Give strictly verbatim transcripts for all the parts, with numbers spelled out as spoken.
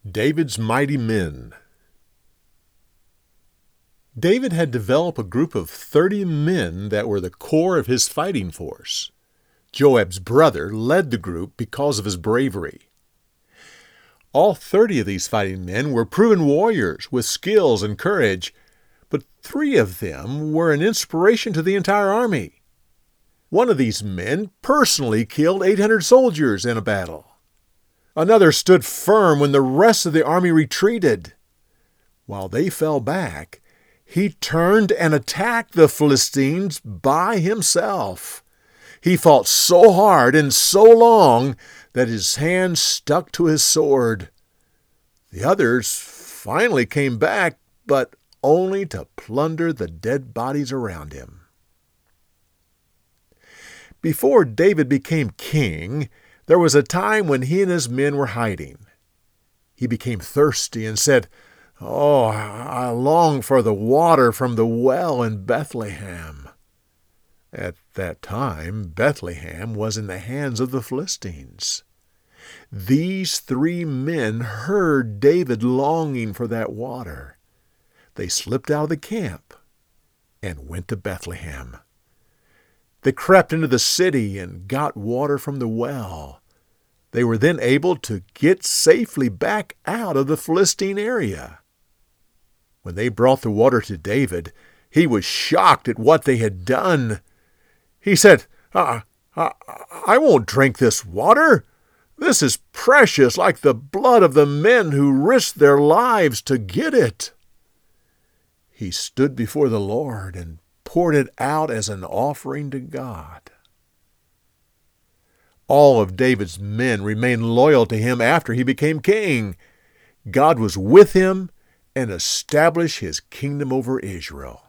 David's Mighty Men. David had developed a group of thirty men that were the core of his fighting force. Joab's brother led the group because of his bravery. All thirty of these fighting men were proven warriors with skills and courage, but three of them were an inspiration to the entire army. One of these men personally killed eight hundred soldiers in a battle. Another stood firm when the rest of the army retreated. While they fell back, he turned and attacked the Philistines by himself. He fought so hard and so long that his hand stuck to his sword. The others finally came back, but only to plunder the dead bodies around him. Before David became king, there was a time when he and his men were hiding. He became thirsty and said, "Oh, I long for the water from the well in Bethlehem." At that time, Bethlehem was in the hands of the Philistines. These three men heard David longing for that water. They slipped out of the camp and went to Bethlehem. They crept into the city and got water from the well. They were then able to get safely back out of the Philistine area. When they brought the water to David, he was shocked at what they had done. He said, I, I, I won't drink this water. This is precious, like the blood of the men who risked their lives to get it." He stood before the Lord and poured it out as an offering to God. All of David's men remained loyal to him after he became king. God was with him and established his kingdom over Israel.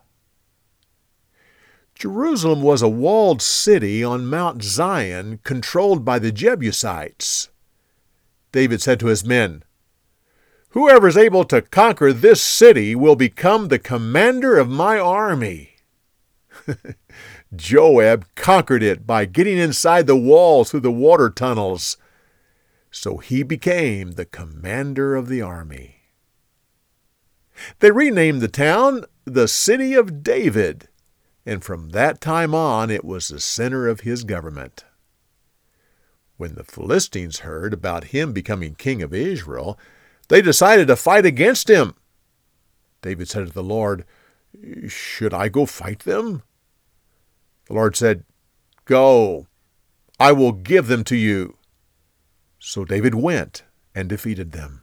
Jerusalem was a walled city on Mount Zion controlled by the Jebusites. David said to his men, "Whoever is able to conquer this city will become the commander of my army." Joab conquered it by getting inside the walls through the water tunnels. So he became the commander of the army. They renamed the town the City of David, and from that time on it was the center of his government. When the Philistines heard about him becoming king of Israel, they decided to fight against him. David said to the Lord, "Should I go fight them?" The Lord said, "Go, I will give them to you." So David went and defeated them.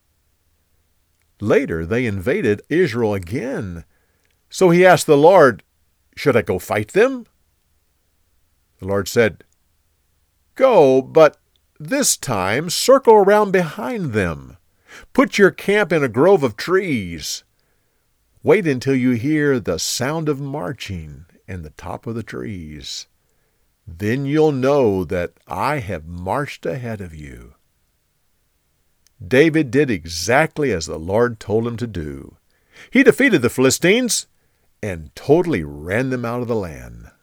Later they invaded Israel again. So he asked the Lord, "Should I go fight them?" The Lord said, "Go, but this time circle around behind them. Put your camp in a grove of trees. Wait until you hear the sound of marching and the top of the trees. Then you'll know that I have marched ahead of you." David did exactly as the Lord told him to do. He defeated the Philistines and totally ran them out of the land.